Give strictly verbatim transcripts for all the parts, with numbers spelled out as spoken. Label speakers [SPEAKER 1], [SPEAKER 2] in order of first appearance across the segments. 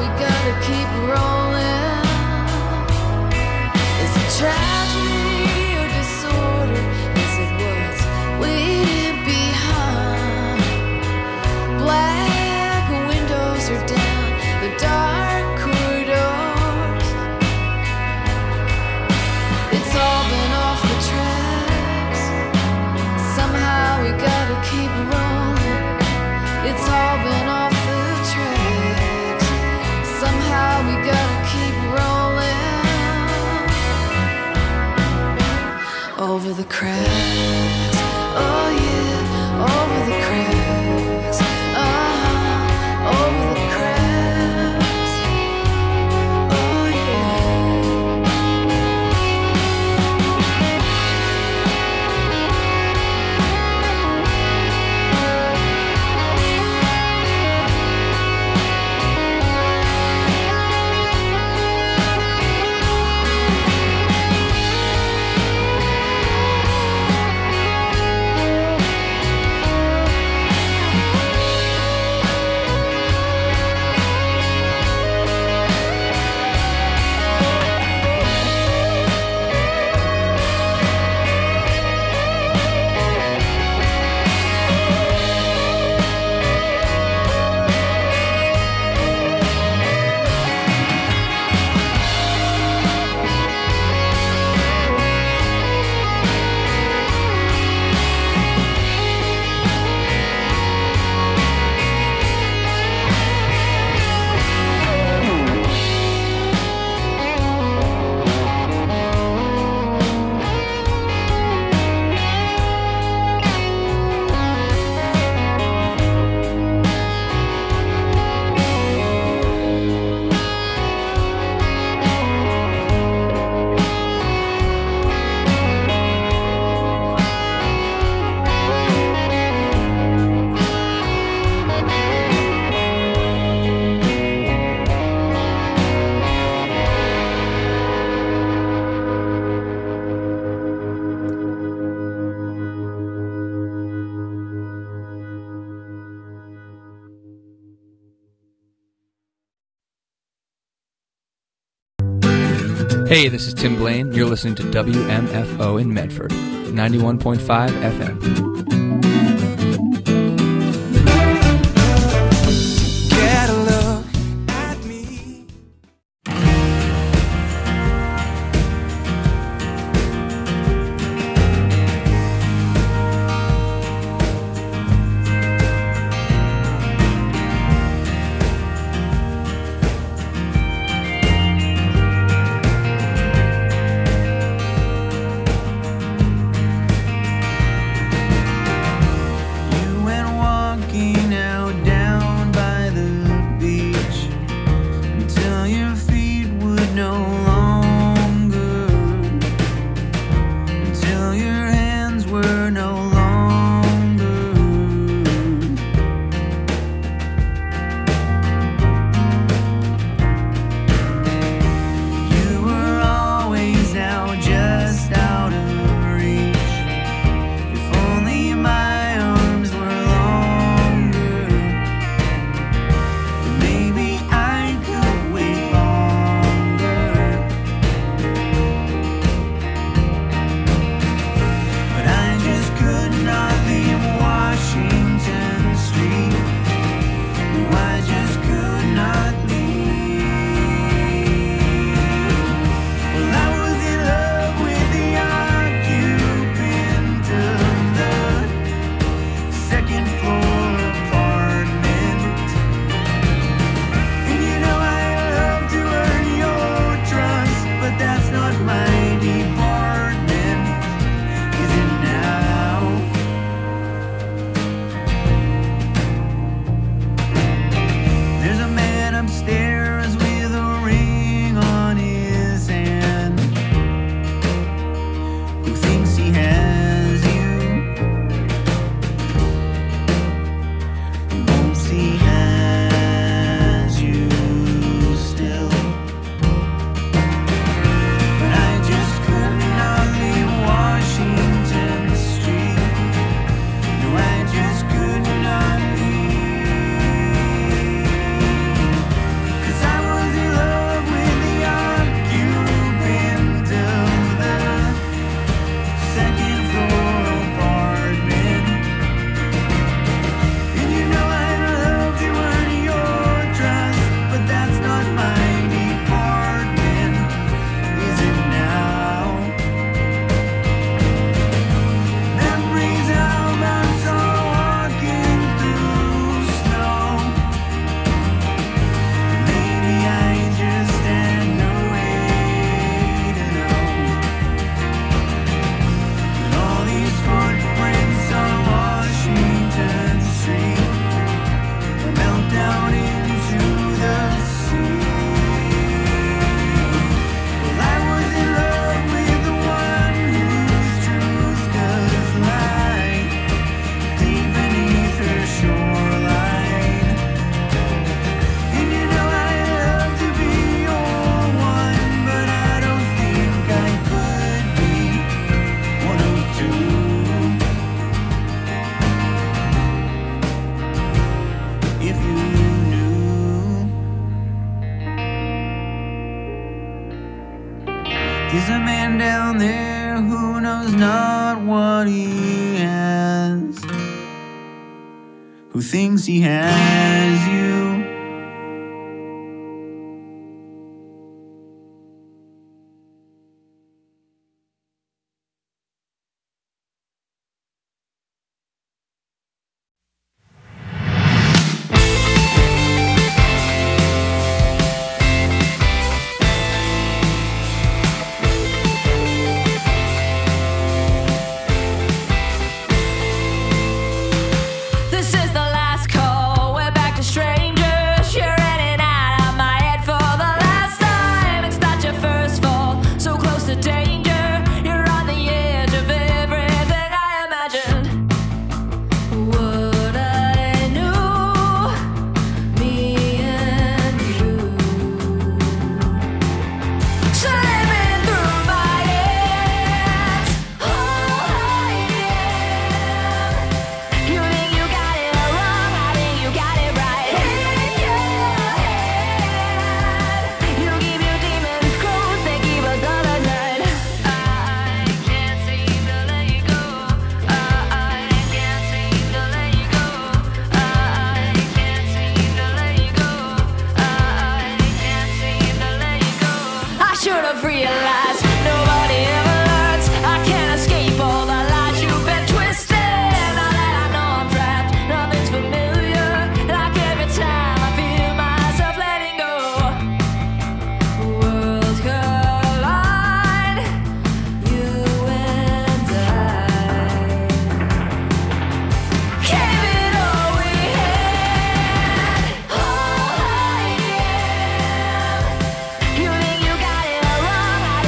[SPEAKER 1] we gotta keep rolling. Is it tragedy or disorder? Is it what's waiting behind? Black windows are down the dark corridors. It's all been off the tracks. Somehow we gotta keep rolling. It's all been off the tracks. Somehow we gotta keep rolling. Over the cracks. Oh yeah, over the cracks. Uh-huh, over the cracks. Oh yeah.
[SPEAKER 2] Hey, this is Tim Blaine. You're listening to W M F O in Medford, ninety-one point five F M.
[SPEAKER 3] Get a look at me. Maybe I could wait longer.
[SPEAKER 4] There's a man down there who knows not what he has, who thinks he has you.
[SPEAKER 1] This is the last call. We're back to strangers. You're in and out of my head for the last time. It's not your first fall. So close to danger. You're on the edge of everything I imagined. What I knew, me and you. Slipping through my hands. Oh, yeah. You think you got it wrong, I think you got it right. In your head, you keep your demons close, they keep us all at night. I can't seem to let you go. I can't seem to let you go. I can't seem to let you go. I can't seem to let you go. I should have realized nobody ever learns. I can't escape all the lies you've been twisting. Now that I know I'm trapped, nothing's familiar. Like every time I feel myself letting go, worlds collide, you and I. Gave it all we had. Oh, yeah. You think you got it wrong, I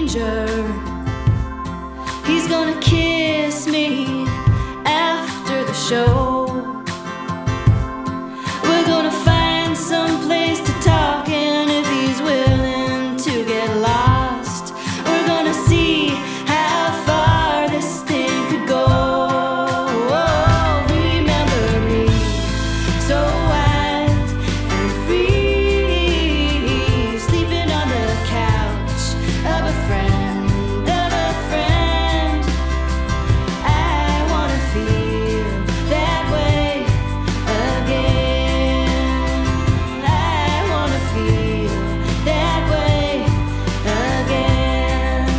[SPEAKER 1] stranger. He's gonna kiss me after the show. We're gonna find some place to talk, and if he's willing to get lost, we're gonna see how far this thing could go. Oh, remember me, so wild and free, sleeping on the couch of a friend, of a friend. I wanna feel that way again. I wanna feel that way again.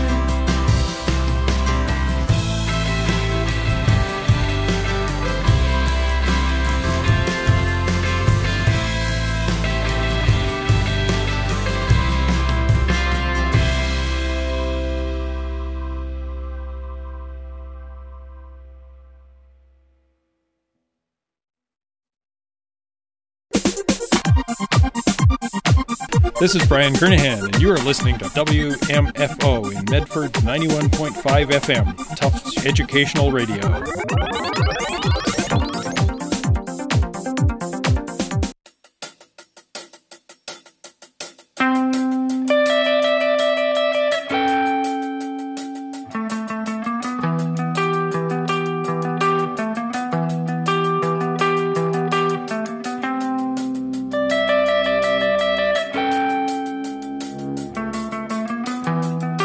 [SPEAKER 5] This is Brian Kernahan, and you are listening to W M F O in Medford ninety-one point five F M, Tufts Educational Radio.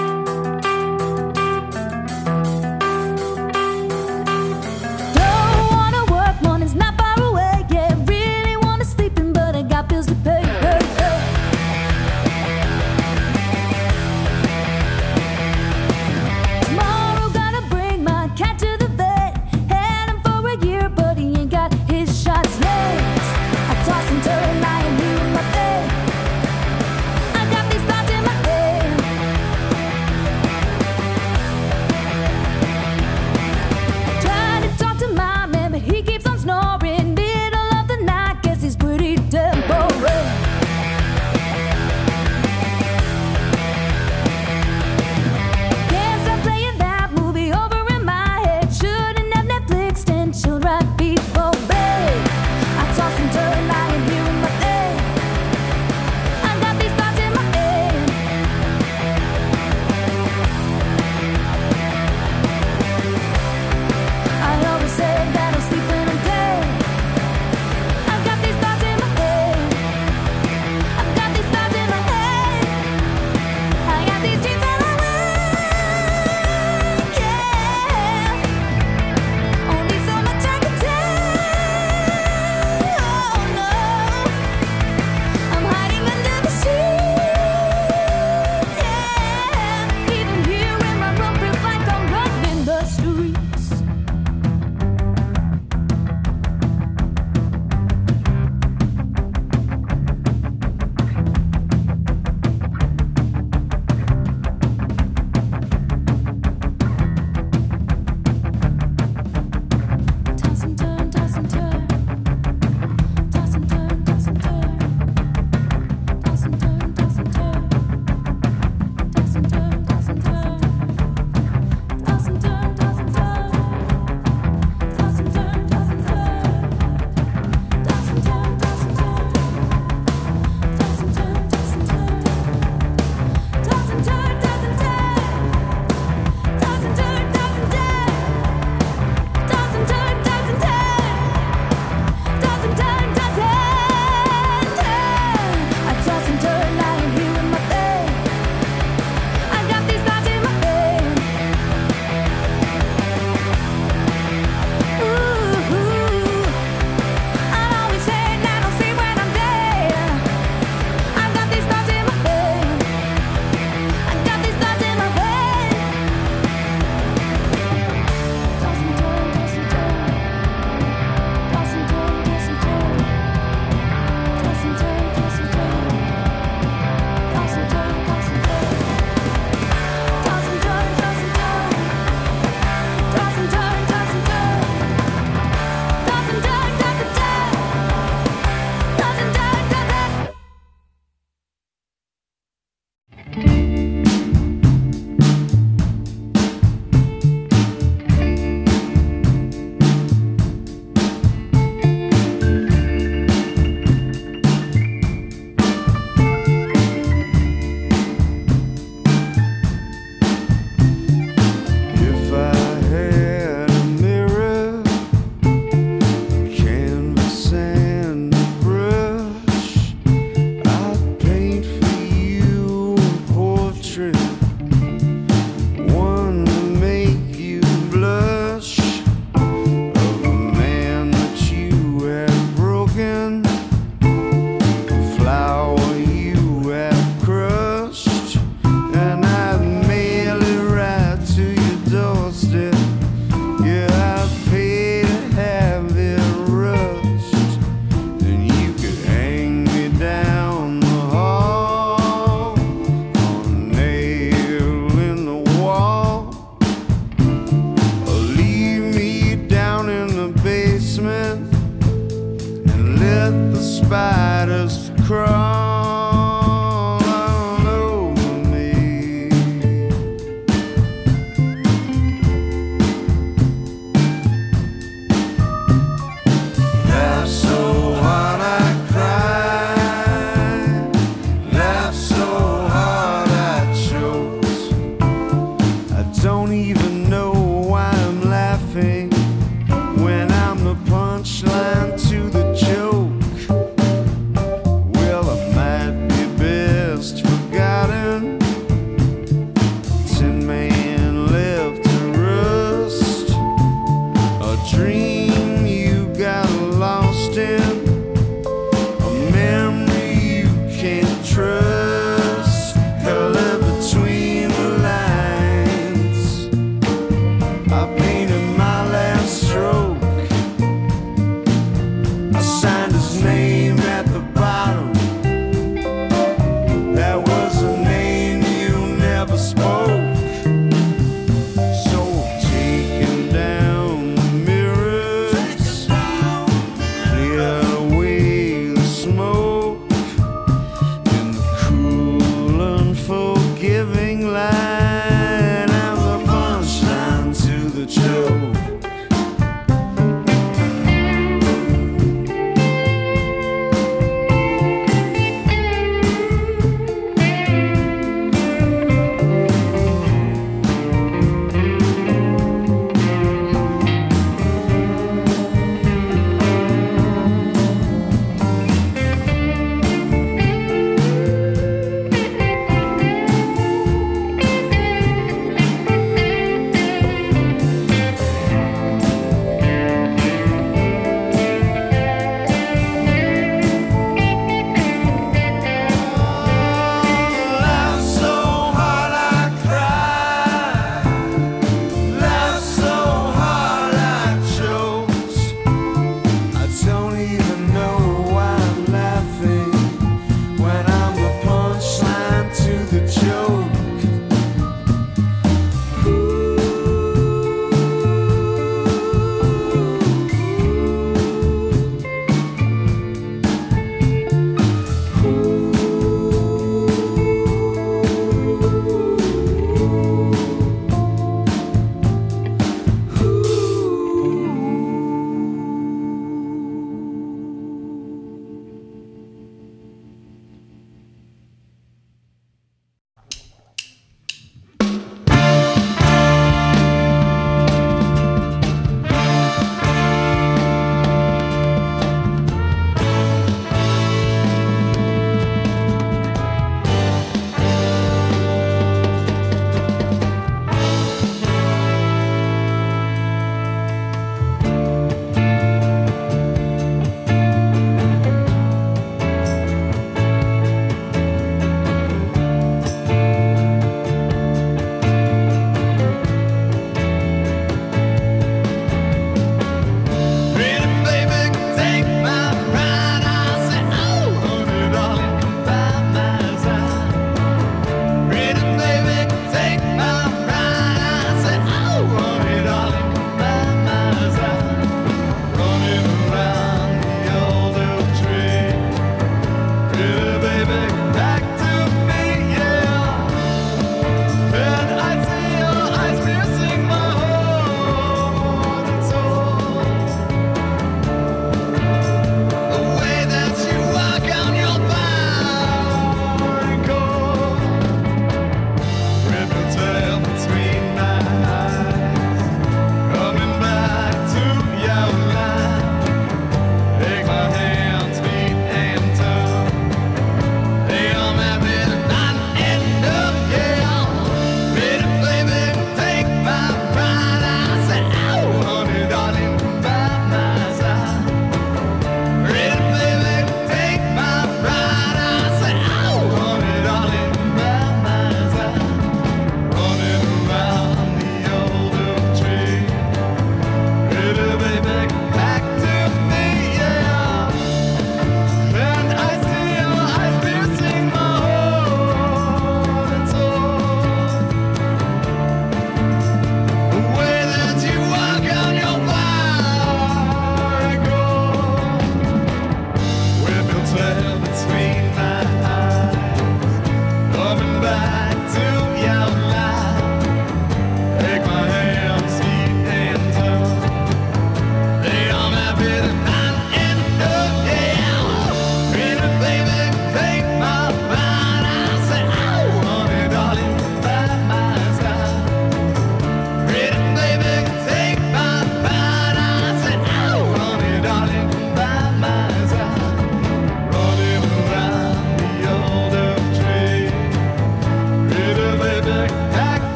[SPEAKER 1] Don't
[SPEAKER 6] don't even know why I'm laughing when I'm the punchline to the joke. Well, I might be best forgotten. Tin man left to rust. A dream you got lost in. A memory you can't trust. Color between the lines. I painted my last stroke. I signed his name at the bottom. That was a name you never spoke. So I'm taking down the mirrors, clear away the smoke in the cool, unforgiving light. I'm the punchline to the joke.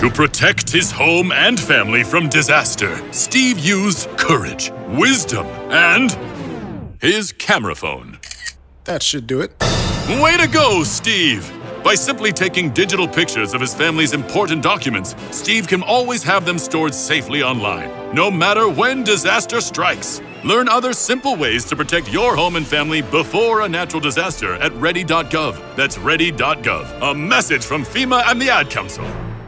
[SPEAKER 7] To protect his home and family from disaster, Steve used courage, wisdom, and his camera phone.
[SPEAKER 8] That should do it.
[SPEAKER 7] Way to go, Steve! By simply taking digital pictures of his family's important documents, Steve can always have them stored safely online, no matter when disaster strikes. Learn other simple ways to protect your home and family before a natural disaster at ready dot gov. That's ready dot gov. A message from FEMA and the Ad Council.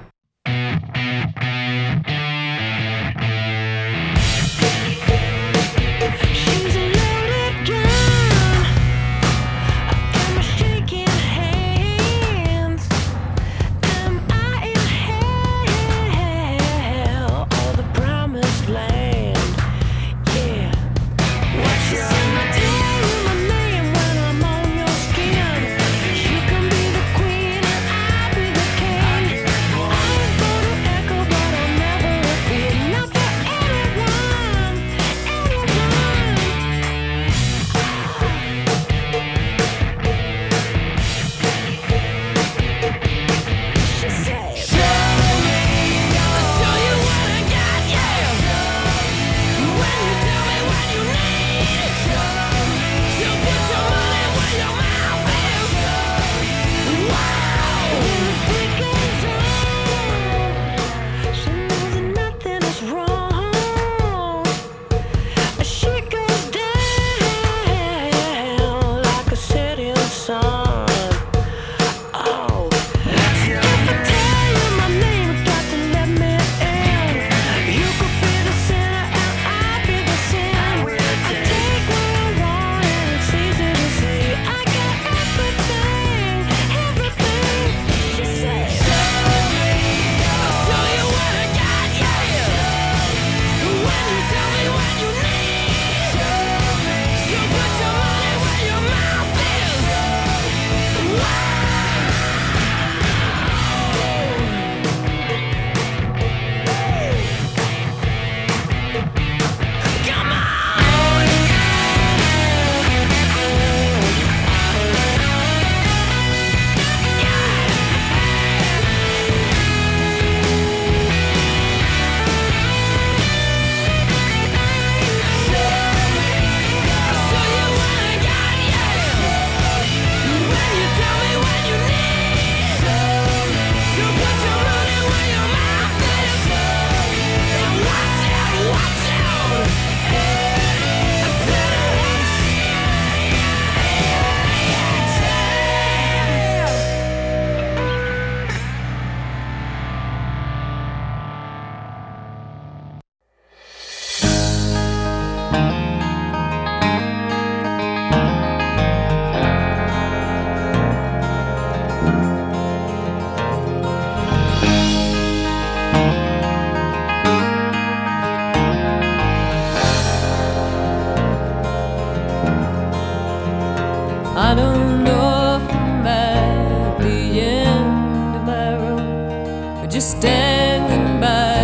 [SPEAKER 1] I don't know if I'm at the end of my rope or just standing by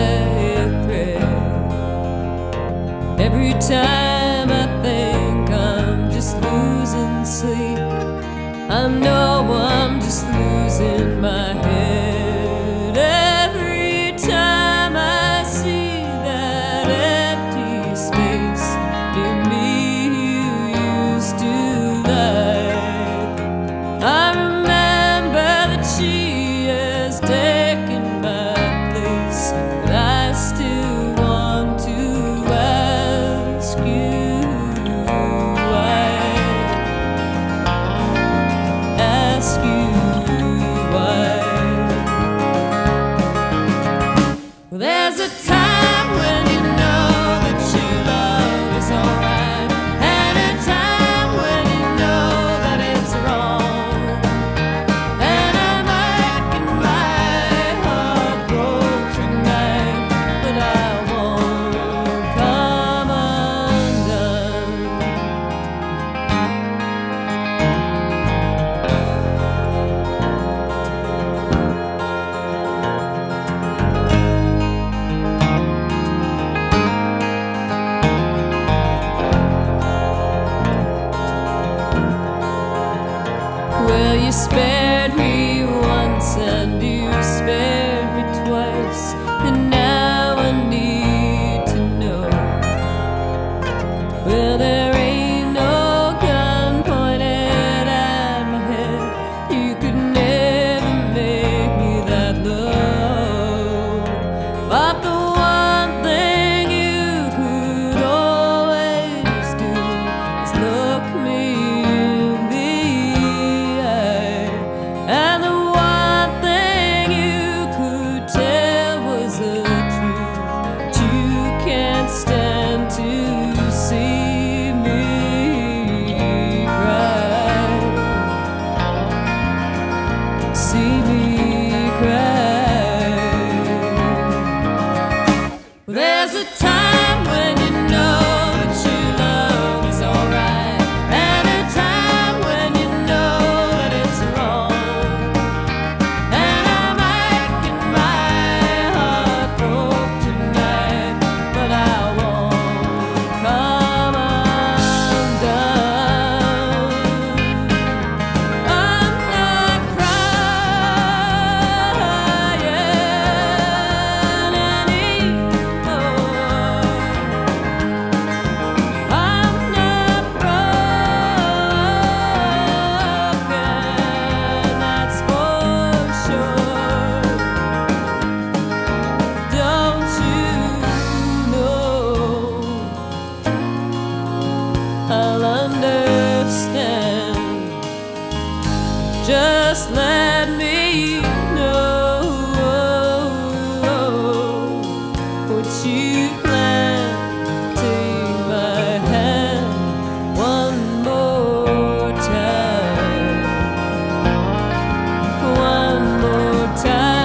[SPEAKER 1] a thread. Every time I think I'm just losing sleep, I know I'm just losing my head. Every time I see that empty space near me you used to like, I remember that she has taken my place, but I still want to ask you why. Ask you why. Well, there's a time when you know that your love is alright, and a time when you know that it's wrong. And I'm aching my heart broke tonight, but I won't come undone. Well, you spared me once and you spared me twice.
[SPEAKER 9] understand. Just let me know what you plan. Take my hand one more time, one more time.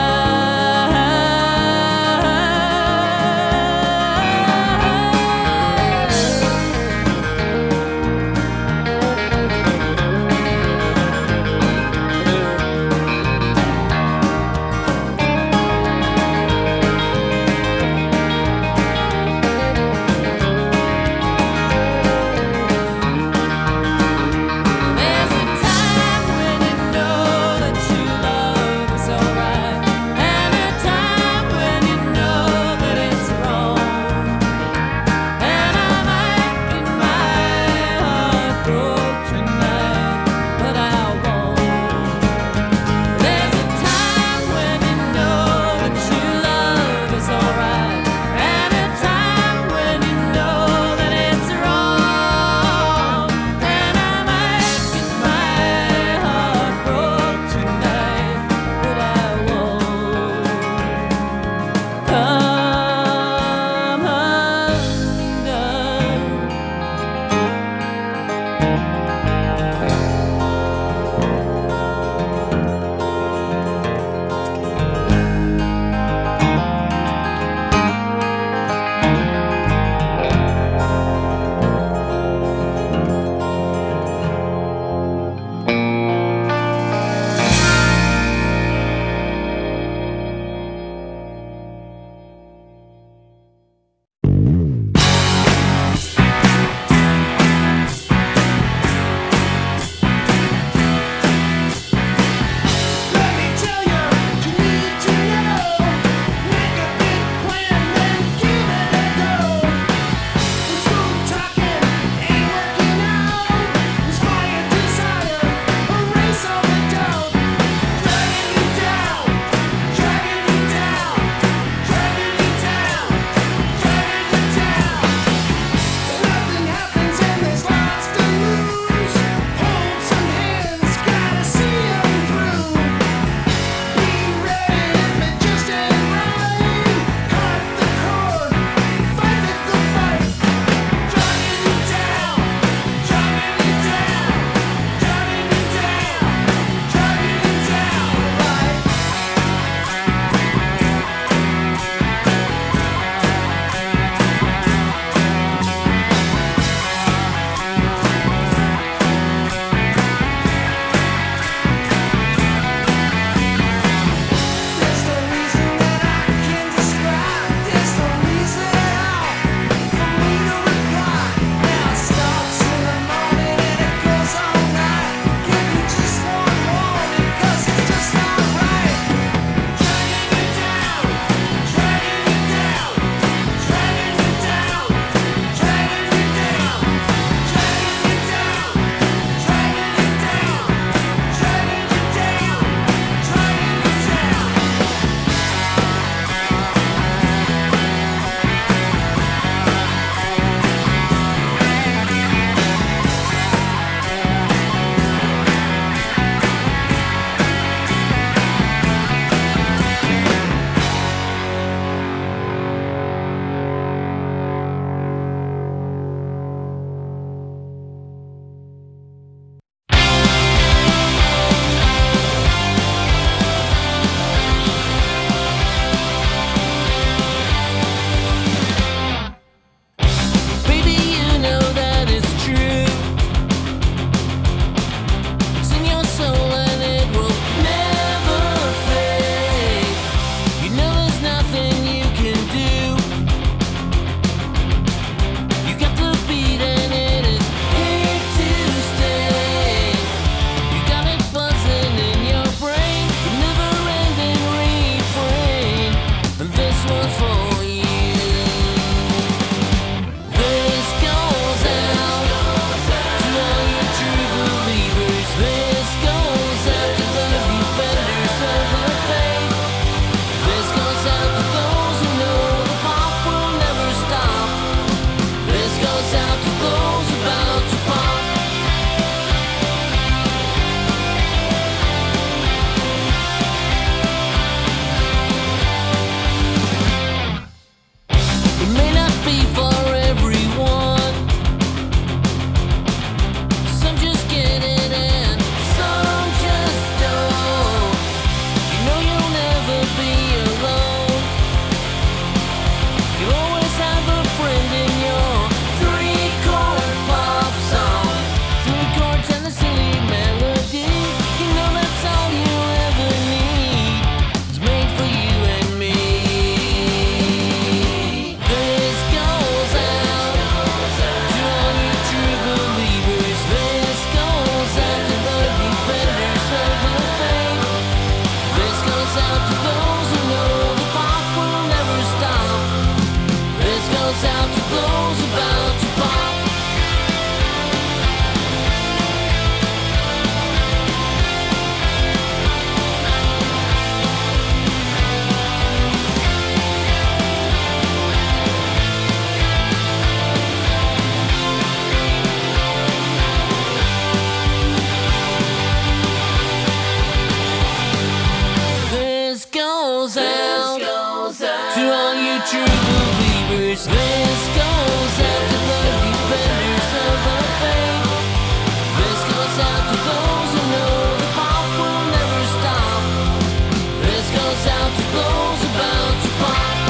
[SPEAKER 9] This goes out to the defenders of the faith. This goes out to those who know the pop will never stop. This goes out to those about to pop.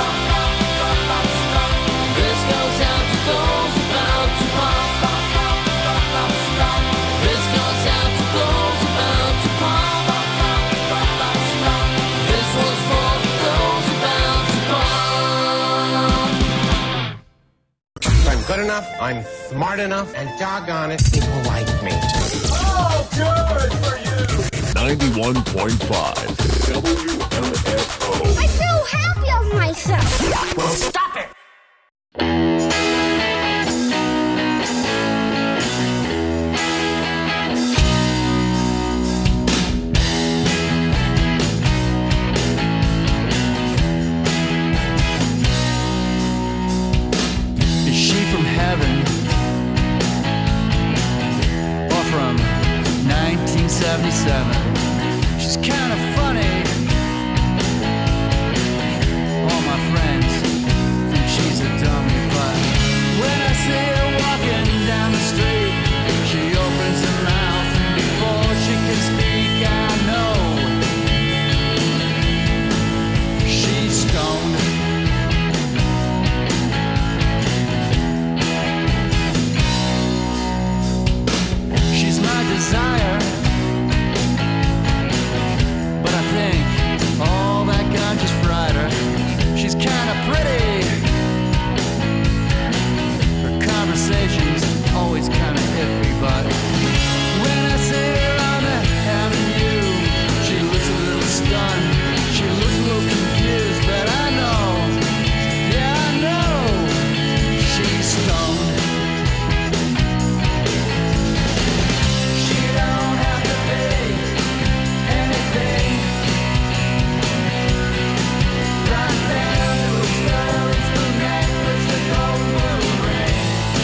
[SPEAKER 9] This goes out to those about to pop. This goes out to those about to pop. This one's for those about to pop.
[SPEAKER 10] I'm good enough, I'm smart enough, and doggone it, people like me.
[SPEAKER 3] Oh, good for you!
[SPEAKER 7] ninety-one point five W M F O.
[SPEAKER 11] I feel happy of myself.
[SPEAKER 10] Well, stop it!
[SPEAKER 4] Is she from heaven or from nineteen seventy-seven? She's kind of funny. All my friends think she's a dummy, but when I see her walking down the street, she opens her mouth, and before she can speak, I know she's stoned. She's my desire, but I think all that gun just fried her. She's kind of pretty. Her conversation's always kind of iffy, but when I see her on the avenue, she looks a little stunned. She looks a little confused, but I know, yeah, I know she's stoned. She don't have to pay anything. Right down to a stone's the necklace, the gold will ring.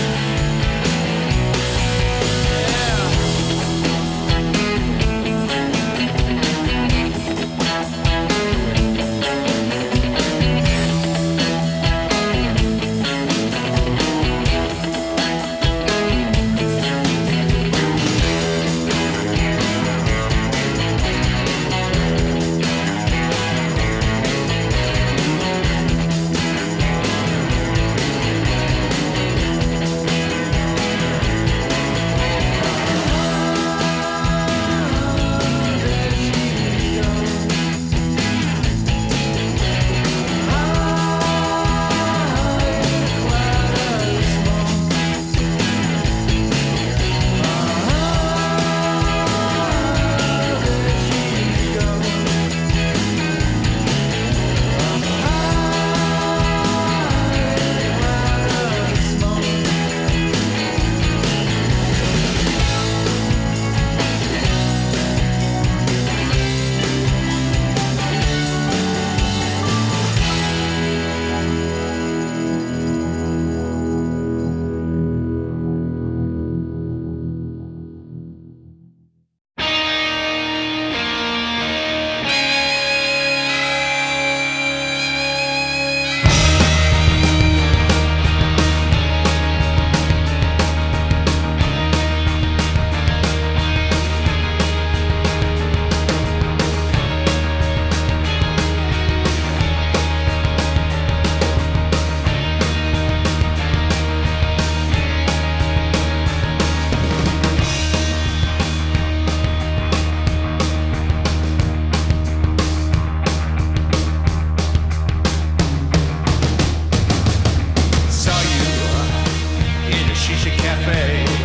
[SPEAKER 3] Saw you in a shisha cafe.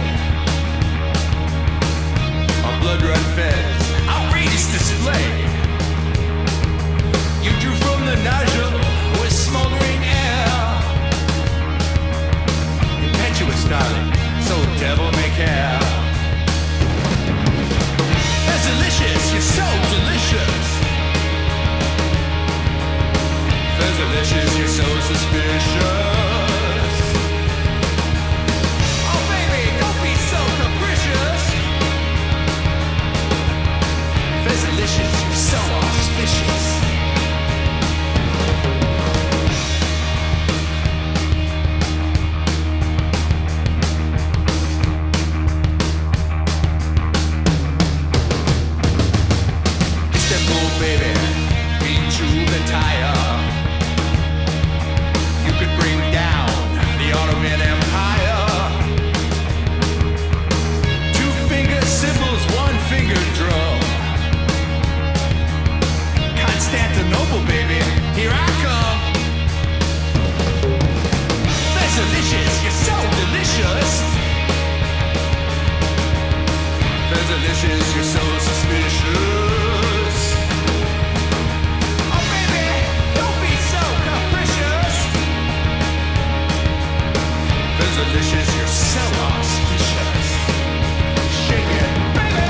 [SPEAKER 3] A blood run fez, outrageous display. You drew from the nozzle with smoldering air. Impetuous, darling, so devil may care. That's delicious, you're so delicious. That's delicious, you're so suspicious. Oh baby, don't be so capricious. That's delicious, you're
[SPEAKER 12] Fizzalicious, you're so suspicious. Oh baby, don't be so capricious. Fizzalicious, you're so auspicious. Shake it, baby.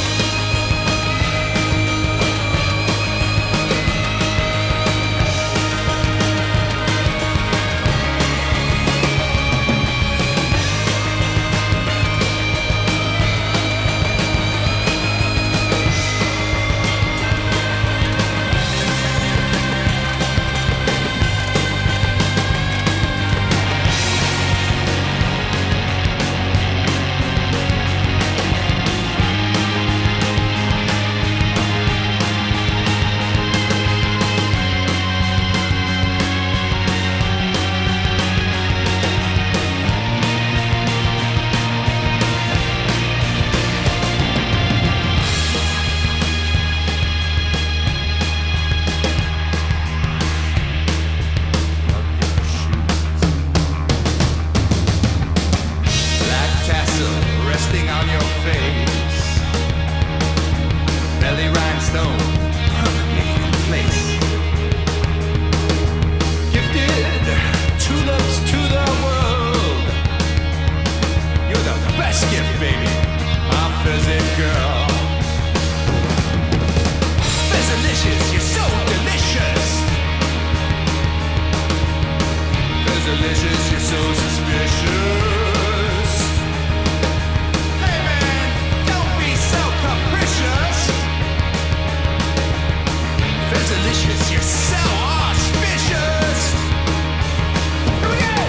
[SPEAKER 12] Delicious, you're so suspicious. Hey man, don't be so capricious. Fizzalicious, you're so auspicious. Here we go.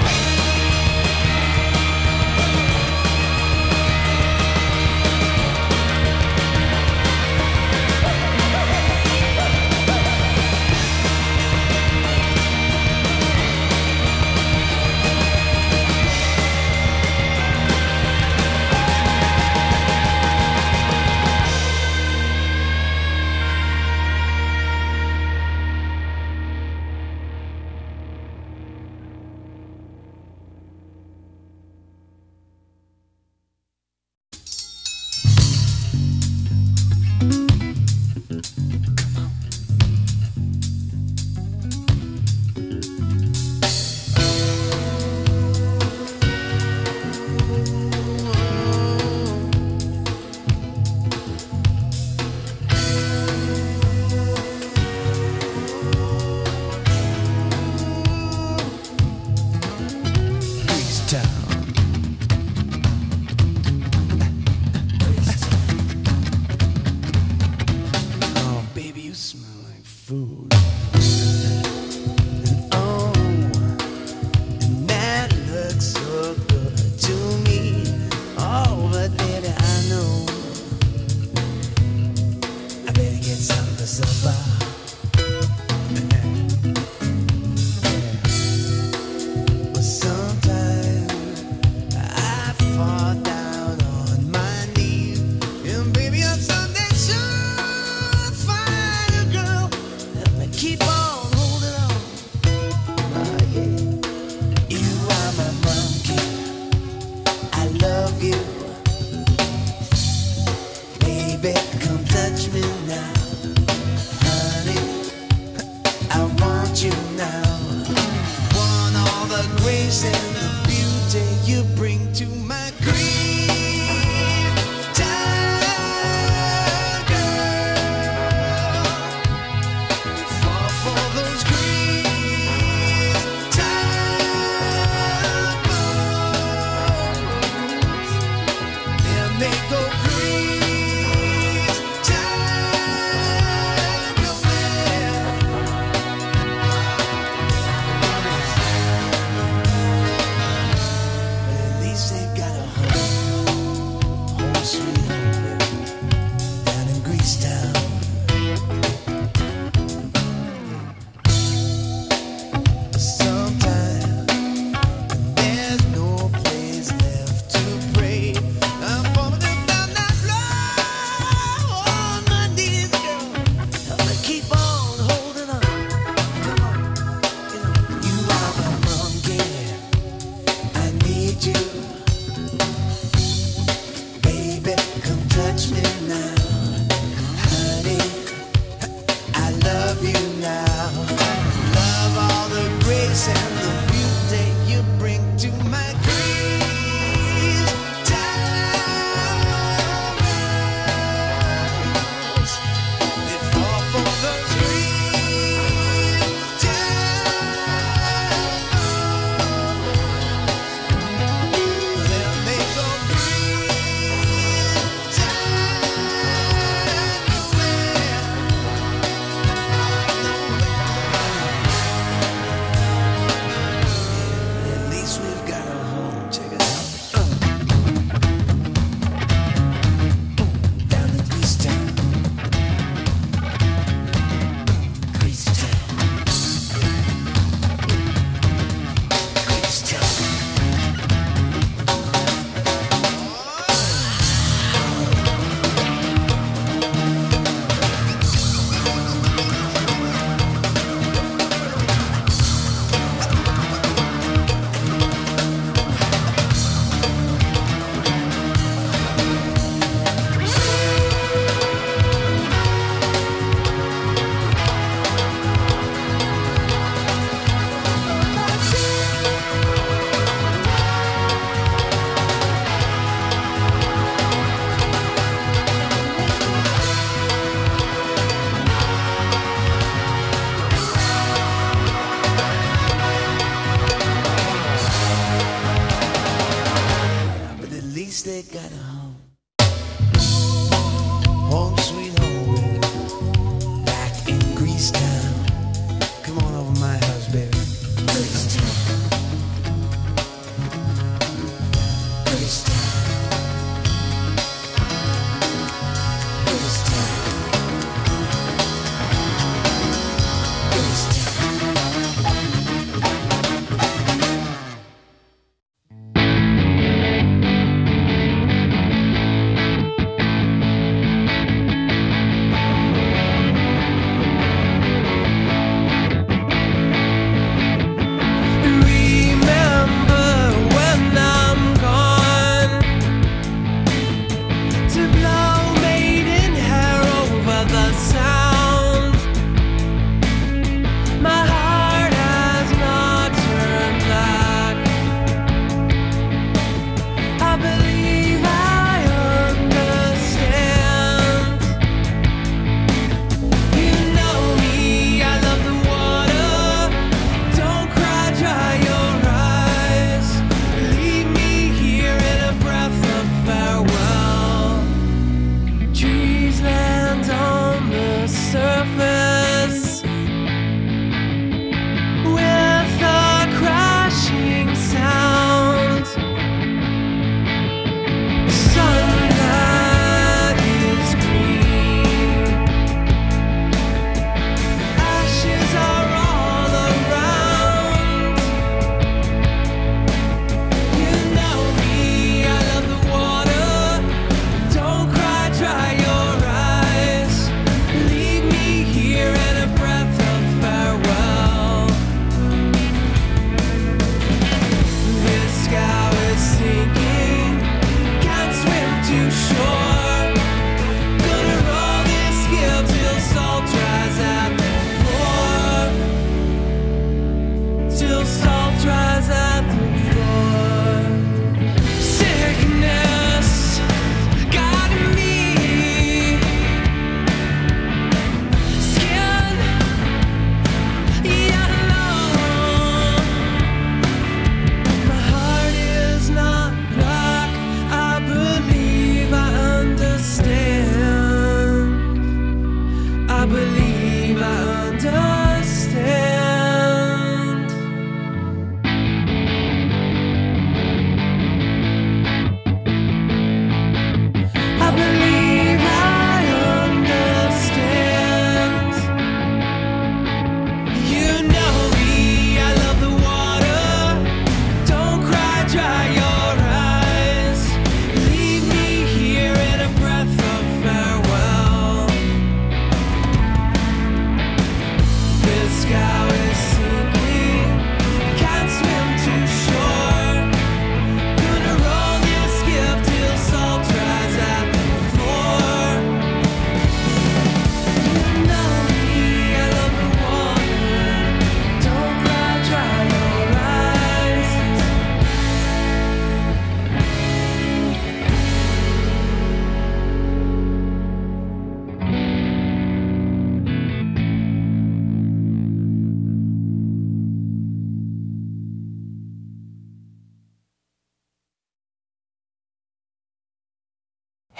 [SPEAKER 3] touch me now, honey. I love you now. Love all the grace and the beauty you bring to my dreams. Diamonds, they fall for those dreams. Diamonds, then they go green. Diamonds.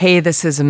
[SPEAKER 13] Hey, this is